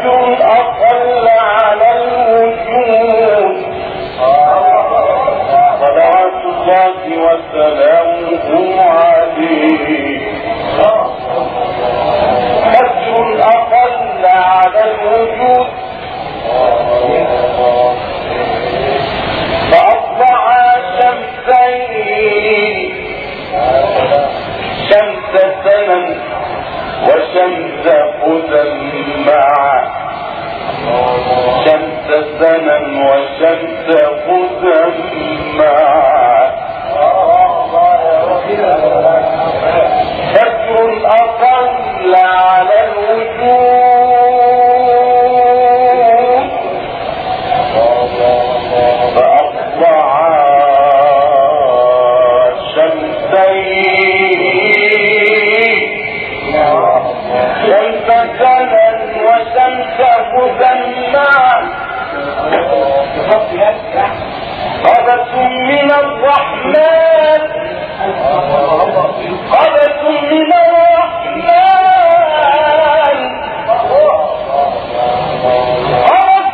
أقل على الوجود صلوات الله وسلامه عليه فجر أقل على الوجود فأصبح شمسين شمس سنة وشمس هدى معا شمس سنة وشمس هدى معا فجر أقل على الوجود فأصبح شمسين شمس سنة وشمس هدى معا قبس من الرحمن قبس من الرحمن قبس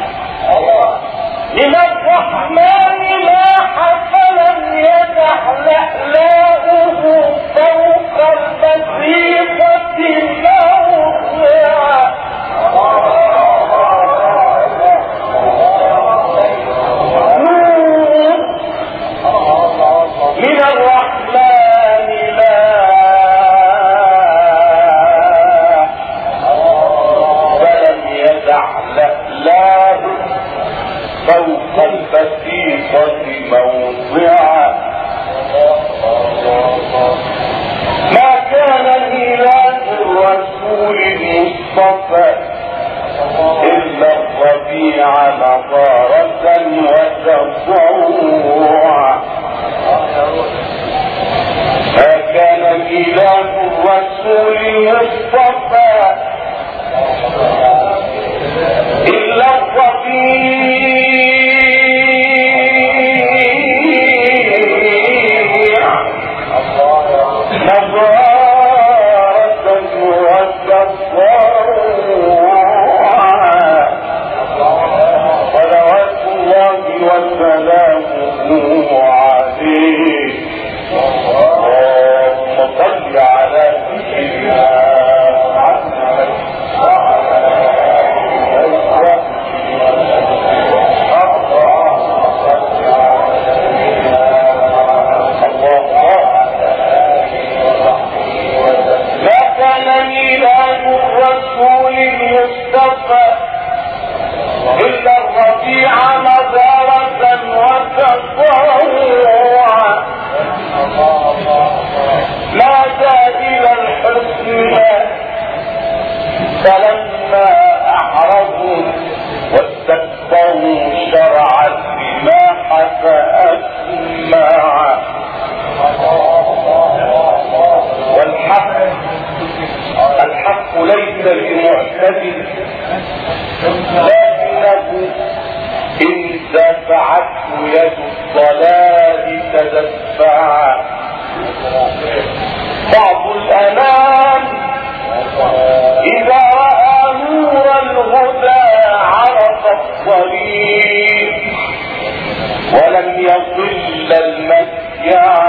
من الرحمن لاح فلم يدع لألاؤه فوق البسيطة موضعا من الرحمن لا فلم يدع لألاه فوق البسيطة موضعا ما كان ميلاد الرسول المصطفى إلا الربيع نظارة وتضوعا ما كان ميلاد الرسول المصطفى إلا الربيع نظارة وتضوعا صلوات الله وسلامه عليه اللهم صل على سيدنا محمد ما كان ميلاد الرسول المصطفى إلا الربيع نظارة وتضوعا لا إلى الحسنى فلما أعرضوا واستكبروا شرع الرماح فأسمع والحق ليس بمعتدل لكنه إن دفعته يد الضلال تدفع بعض الأنام إذا رأى نور الهدى عرف الطريق ولم يضل المسيا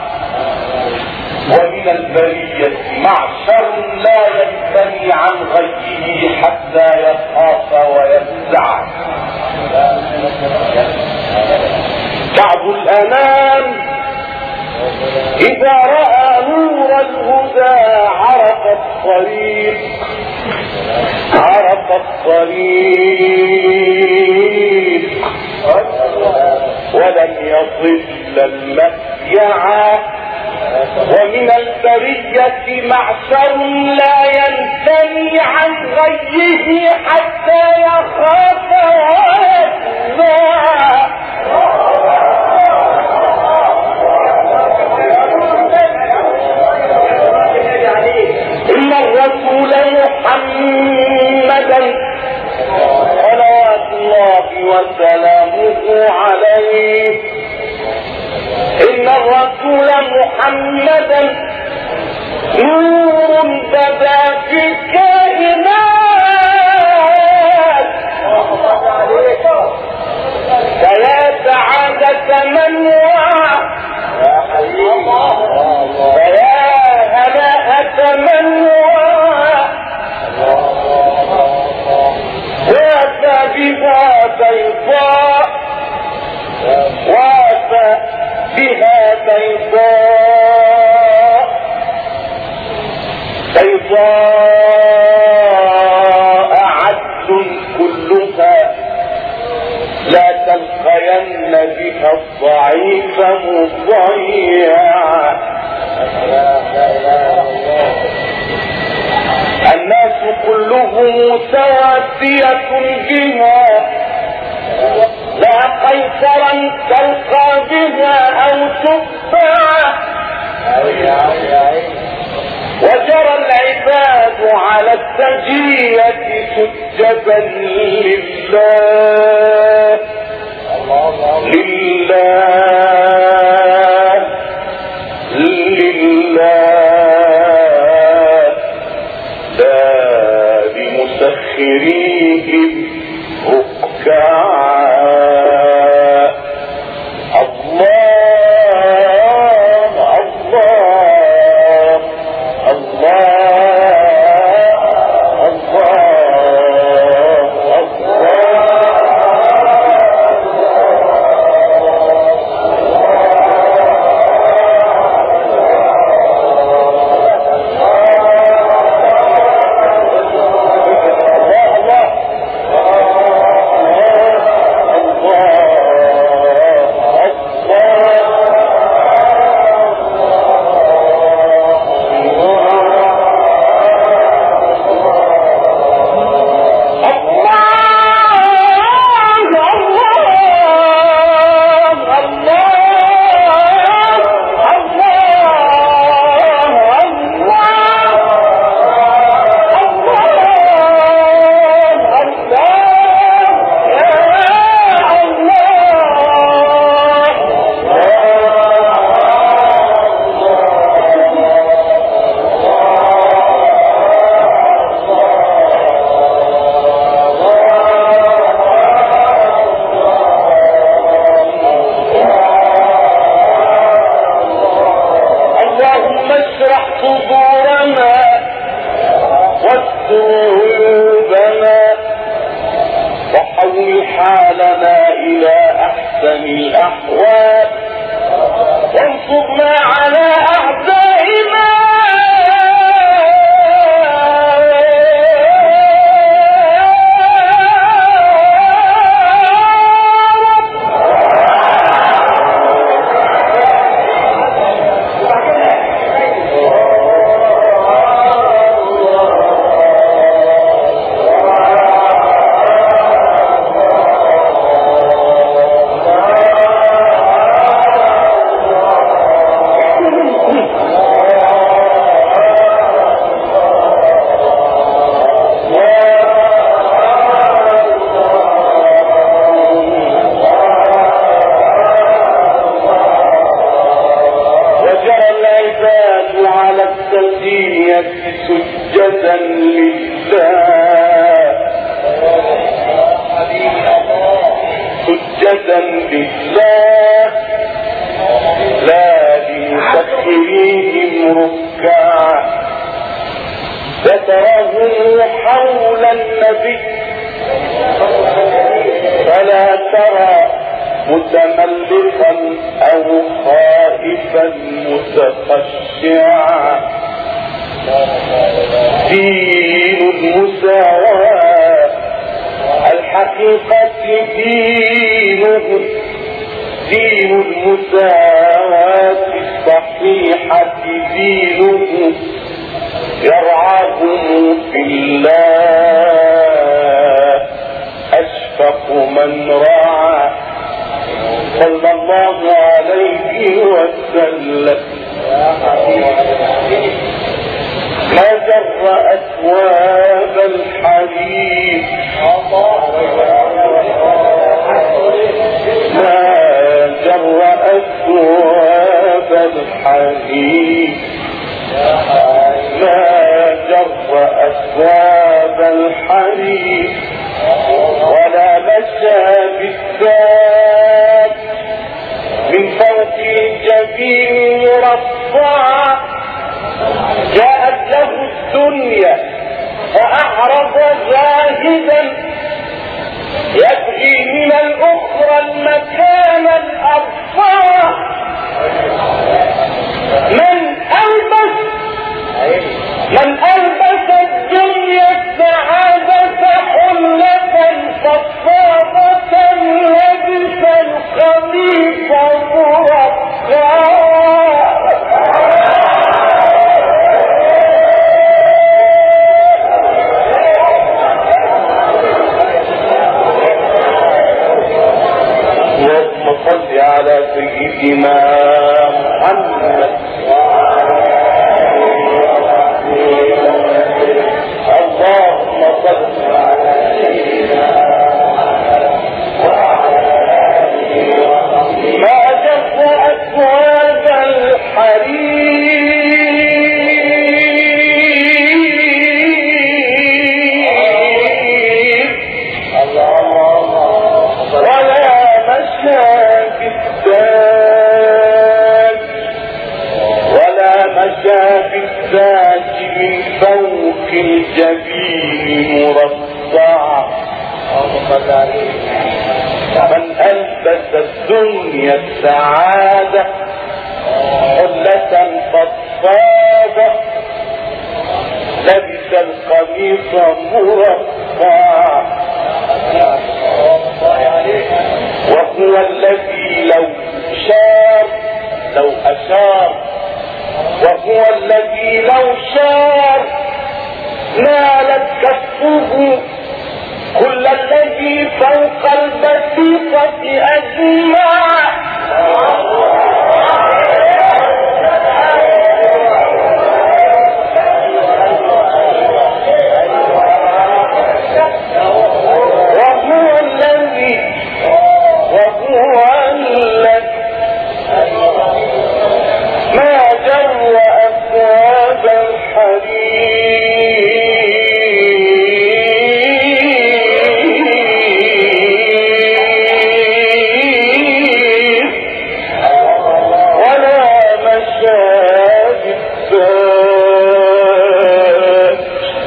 ومن البرية معشر لا ينتهي عن غيه حتى يخاف ويفزع بعض الأنام إذا رأى نور الهدى عرف الطريق ولم يضل المسيا ومن البرية معشر لا ينتهي عن غيه حتى يخاف ويفزع إن الرسول محمدا صلوات الله وسلامه عليه إن الرسول محمدا نور بدا في الكائنات من وعى فيا هناءة من وعى وافى بها بيضاء وافى بها بيضاء بيضاء عدل كلها لا تلقين بها الضعيف مضيعا. الناس كلهم سواسية بها لا قيصرا تلقى بها او تتبع وجرى العباد على السجية سجدا لله لله لله لا لمسخريهم ركعا. حالنا إلى أحسن الأحوال وانصرنا على أعدائنا سجدا لله سجدا لله لا لمسخريهم ركعا وتراهم حول النبي فلا ترى متملقا او خائفا متخشعا. دين المساواة الحقيقة دينه دين المساواة الصحيحة دينه يرعاهم في الله أشفق من رعى صلى الله عليه وسلم. ما جر أثواب الحرير ما جر أثواب الحرير ما جر أثواب الحرير ولا مشى بالذات من فوق الجبين مرصعا جاءت له الدنيا فأعرض زاهدا يبغي من الأخرى المكان الأرفع من ألبس الدنيا السعادة حلة فضفاضة لبس الخميس مرقعا اللهم صل على سيدنا محمد اللهم صل على سيدنا ما جف أكواب الحرير ولا مشى بالذات من فوق الجبين مرصعا من ألبس الدنيا السعادة حلة فضفاضة لبس القميص مرصعا وهو الذي لو أشار وهو الذي لو شار نالت كفه كل الذي فوق البسيطة أجمع ما جر أكواب الحرير ولا مشى بالذات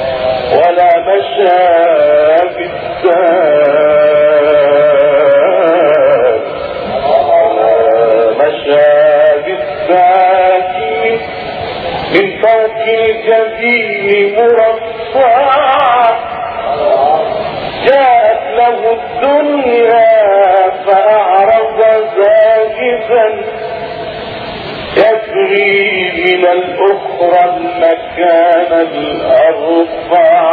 من فوق الجبين مرصعا جاءت له الدنيا فأعرض زاهدا يجري من الأخرى المكان الأرفع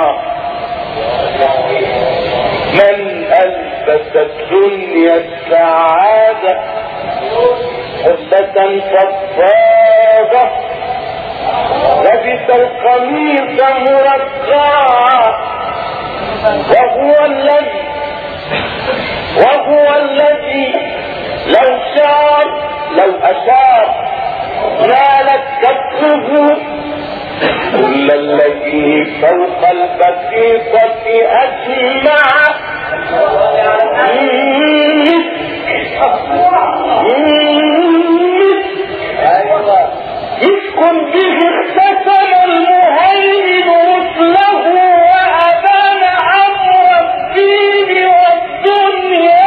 من ألبس الدنيا السعادة حلة فضفاضة لبس القميص مرقعا وهو الذي لو أشار نالت كفه كل الذي فوق البسيطة أجمع يسكن به اختتم المهيمن رسله وأبان أمر الدين والدنيا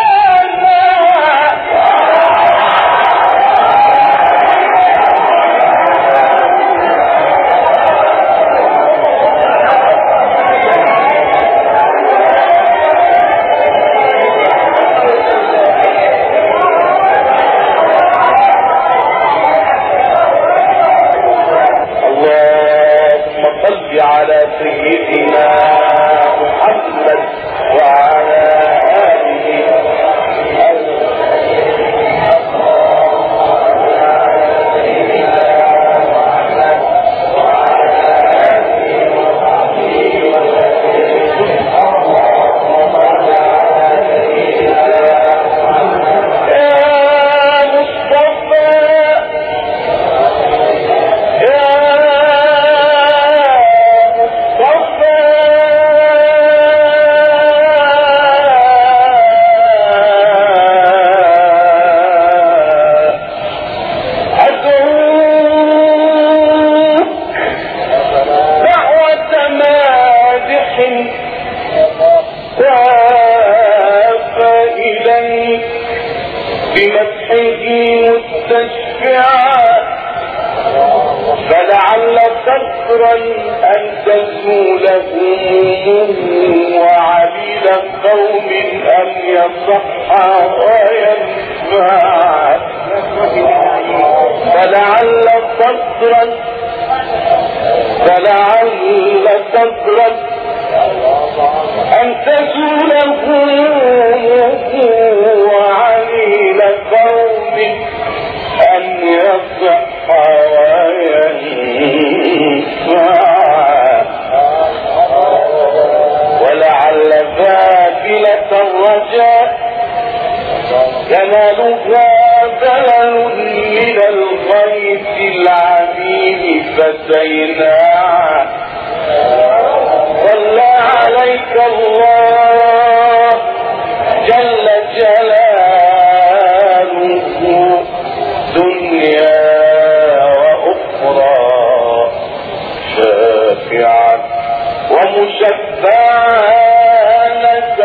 على سيدنا محمد وعلى آله صدرا أن تزول همومه وعليل قوم أن يصح وينفع فلعل صدرا أن تزول همومه وعليل قوم أن يصح ولعل ذاكلة الرجاء ينالها بلل من الغيث العميم فسيناع صلى عليك الله جل جلاله دنيا وأخرى شافعا ومشفعا لك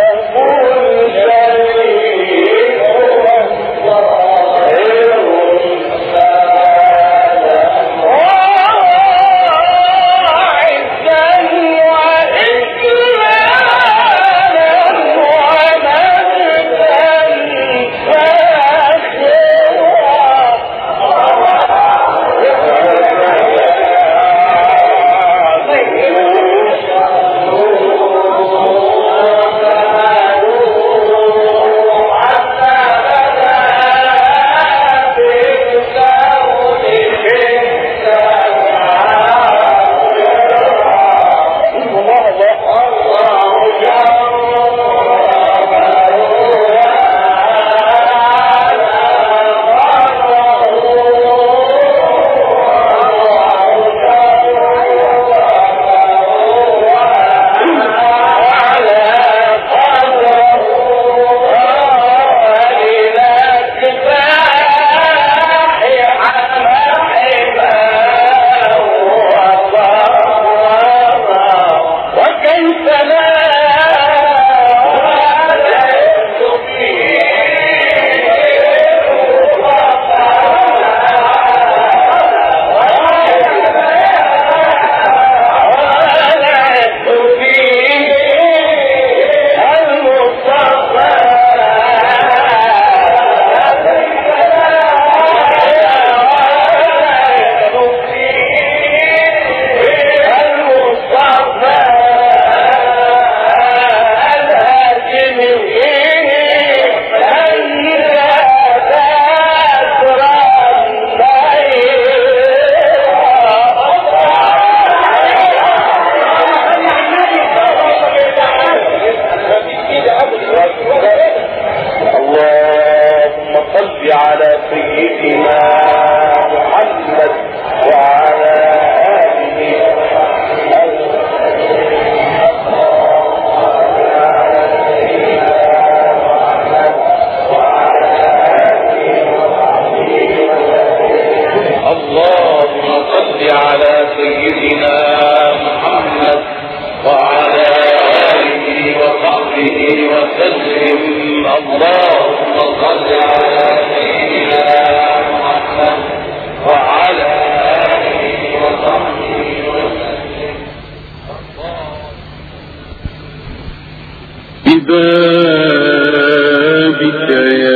ببابك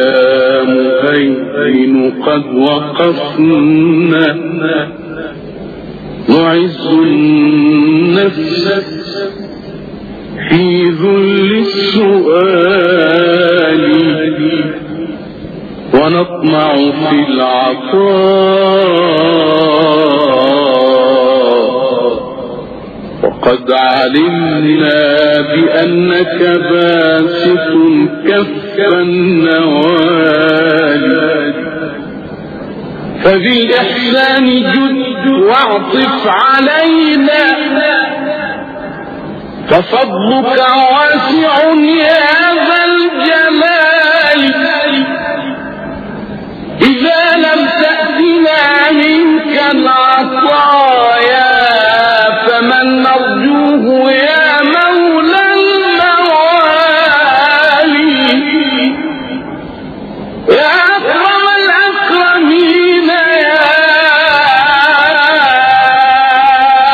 يا مهيمن قد وقفنا نعز النفس في ذل السؤال ونطمع في العطاء وقد علمنا بأنك باسط كف النوال فبالإحسان جد واعطف علينا ففضلك واسع يا ذا الجلال إذا لم تأتنا منك العطايا فمن نرجوه يا مولى الموالي يا أكرم الأكرمين يا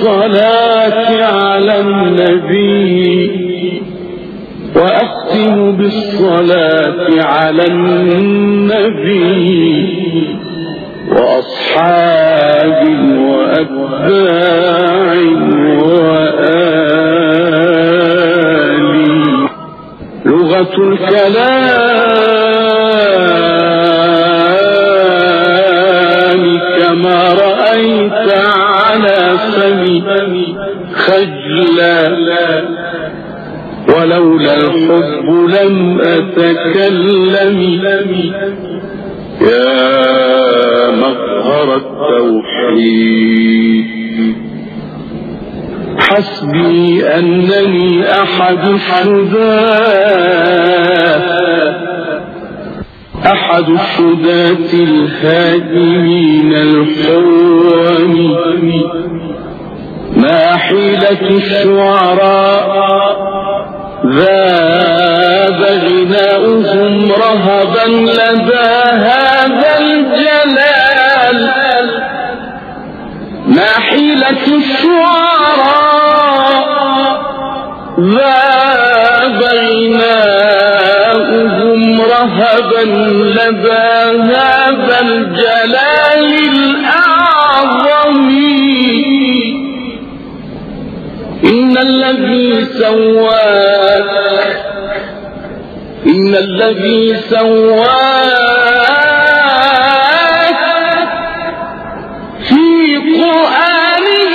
بالصلاة على النبي وأختم بالصلاة على النبي وأصحاب وأتباع وآل. لغة الكلام كما رأيت على فمي خجلا، ولولا الحب لم أتكلم. يا مظهر التوحيد حسبي أنني أحد الشداة الهادمين الحوام. ما حيلة الشعراء ذاب غناؤهم رهبا لدى هذا الجلال. ما حيلة الشعراء ذاب غناؤهم رهبا لدى هذا الجلال الأعظم. إن الذي سواك في قرآنه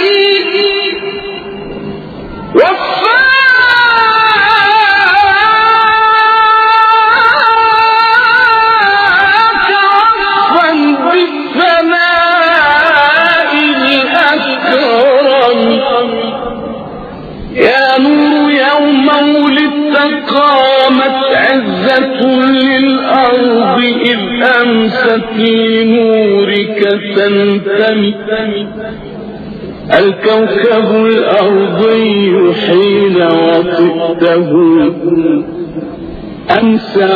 وفاك عفوا بالثناء الأكرم. يا نور يوم ولدت قامت عزة للأرض إذ أمست لنورك تنتمي. الكوكب الأرضي حين وطئته أمسى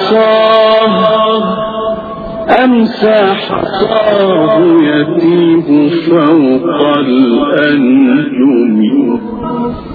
حصاه يتيه فوق الأنجم.